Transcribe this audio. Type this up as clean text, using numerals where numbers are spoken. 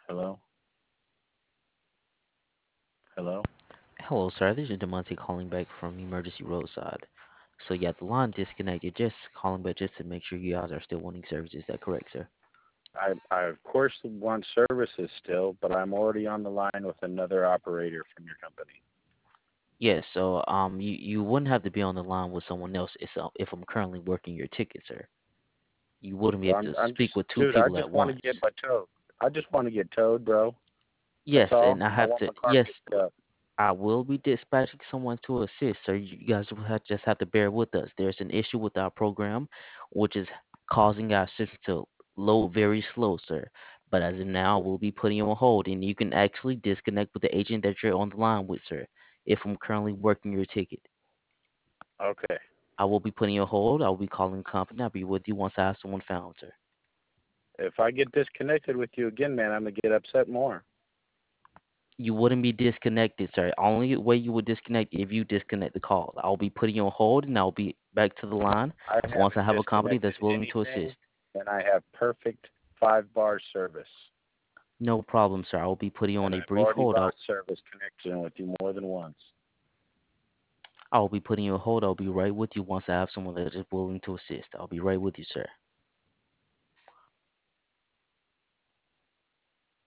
Hello? Hello? Hello, sir. This is Demonte calling back from Emergency Roadside. So yeah, the line disconnected. Just calling back just to make sure you guys are still wanting services. Is that correct, sir? I of course want services still, but I'm already on the line with another operator from your company. Yes. So you wouldn't have to be on the line with someone else if I'm currently working your ticket, sir. You wouldn't be Well, able I'm to I'm just speak with two dude, I people at just want to once. get my towed. I just want to get towed, bro. That's Yes, all. and I I have want to. my car Yes, picked up. I will be dispatching someone to assist, so you guys will just have to bear with us. There's an issue with our program, which is causing our system to load very slow, sir. But as of now, we'll be putting you on hold, and you can actually disconnect with the agent that you're on the line with, sir. If I'm currently working your ticket, Okay. I will be putting you on hold. I'll be calling the company. I'll be with you once I have someone found, sir. If I get disconnected with you again, man, I'm gonna get upset more. You wouldn't be disconnected, sir. Only way you would disconnect if you disconnect the call. I'll be putting you on hold, and I'll be back to the line I once I haven't have a company disconnected that's willing to anything, assist. and I have perfect 5 bar service. No problem, sir. I'll be putting you And on a I've brief already hold. lost service connection with you more than once. I'll be putting you on hold. I'll be right with you once I have someone that is willing to assist. I'll be right with you, sir.